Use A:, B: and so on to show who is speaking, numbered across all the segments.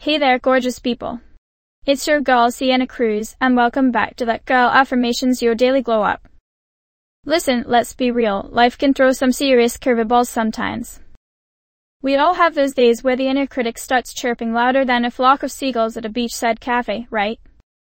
A: Hey there, gorgeous people. It's your girl Sienna Cruz, and welcome back to That Girl Affirmations, your daily glow up. Listen, let's be real, life can throw some serious curveballs sometimes. We all have those days where the inner critic starts chirping louder than a flock of seagulls at a beachside cafe, right?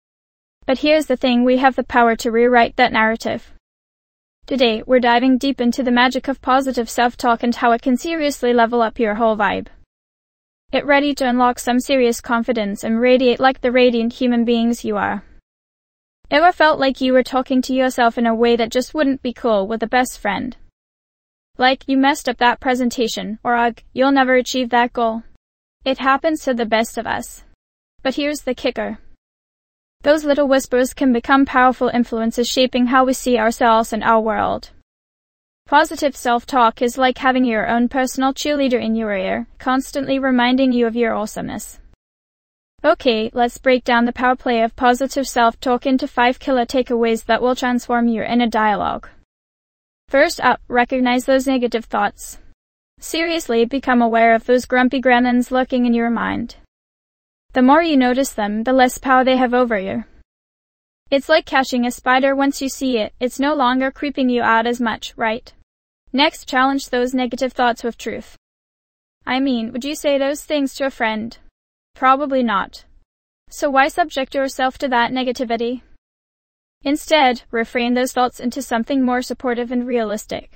A: But here's the thing, we have the power to rewrite that narrative. Today, we're diving deep into the magic of positive self-talk and how it can seriously level up your whole vibe. Get ready to unlock some serious confidence and radiate like the radiant human beings you are. Ever felt like you were talking to yourself in a way that just wouldn't be cool with a best friend? Like, you messed up that presentation, or ugh, you'll never achieve that goal. It happens to the best of us. But here's the kicker. Those little whispers can become powerful influences shaping how we see ourselves and our world. Positive self-talk is like having your own personal cheerleader in your ear, constantly reminding you of your awesomeness. Okay, let's break down the power play of positive self-talk into 5 killer takeaways that will transform your inner dialogue. First up, recognize those negative thoughts. Seriously, become aware of those grumpy gremlins lurking in your mind. The more you notice them, the less power they have over you. It's like catching a spider. Once you see it, it's no longer creeping you out as much, right? Next, challenge those negative thoughts with truth. I mean, would you say those things to a friend? Probably not. So why subject yourself to that negativity? Instead, reframe those thoughts into something more supportive and realistic.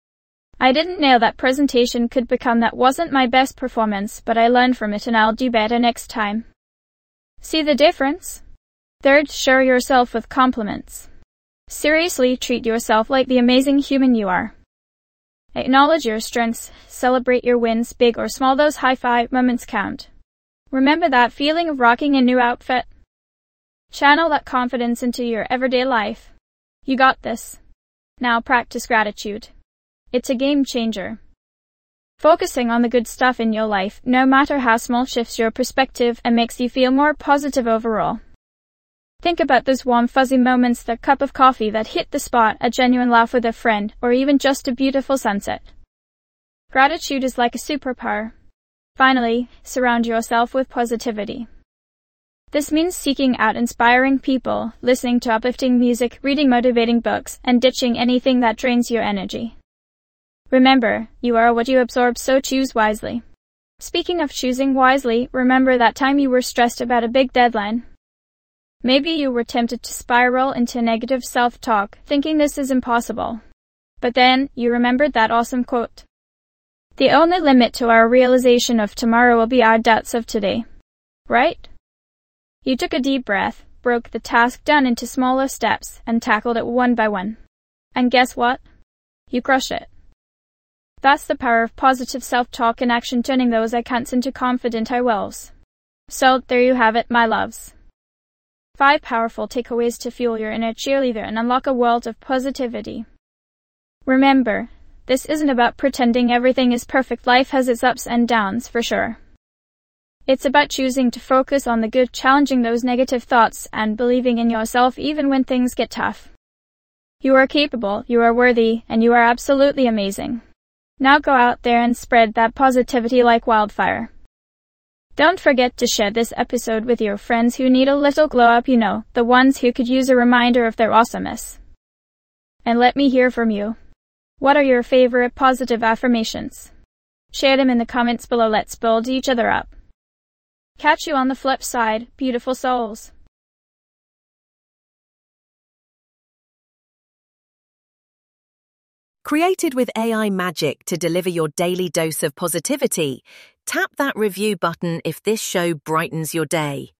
A: I didn't nail that presentation could become that wasn't my best performance, but I learned from it and I'll do better next time. See the difference? Third, shower yourself with compliments. Seriously, treat yourself like the amazing human you are. Acknowledge your strengths, celebrate your wins, big or small. Those high-five moments count. Remember that feeling of rocking a new outfit? Channel that confidence into your everyday life. You got this. Now practice gratitude. It's a game changer. Focusing on the good stuff in your life, no matter how small, shifts your perspective and makes you feel more positive overall. Think about those warm fuzzy moments, the cup of coffee that hit the spot, a genuine laugh with a friend, or even just a beautiful sunset. Gratitude is like a superpower. Finally, surround yourself with positivity. This means seeking out inspiring people, listening to uplifting music, reading motivating books, and ditching anything that drains your energy. Remember, you are what you absorb, so choose wisely. Speaking of choosing wisely, remember that time you were stressed about a big deadline? Maybe you were tempted to spiral into negative self-talk, thinking this is impossible. But then, you remembered that awesome quote. The only limit to our realization of tomorrow will be our doubts of today. Right? You took a deep breath, broke the task down into smaller steps, and tackled it one by one. And guess what? You crushed it. That's the power of positive self-talk in action, turning those I can'ts into confident I wills. So, there you have it, my loves. 5 powerful takeaways to fuel your inner cheerleader and unlock a world of positivity. Remember, this isn't about pretending everything is perfect. Life has its ups and downs, for sure. It's about choosing to focus on the good, challenging those negative thoughts, and believing in yourself even when things get tough. You are capable, you are worthy, and you are absolutely amazing. Now go out there and spread that positivity like wildfire. Don't forget to share this episode with your friends who need a little glow up, the ones who could use a reminder of their awesomeness. And let me hear from you. What are your favorite positive affirmations? Share them in the comments below. Let's build each other up. Catch you on the flip side, beautiful souls.
B: Created with AI magic to deliver your daily dose of positivity, tap that review button if this show brightens your day.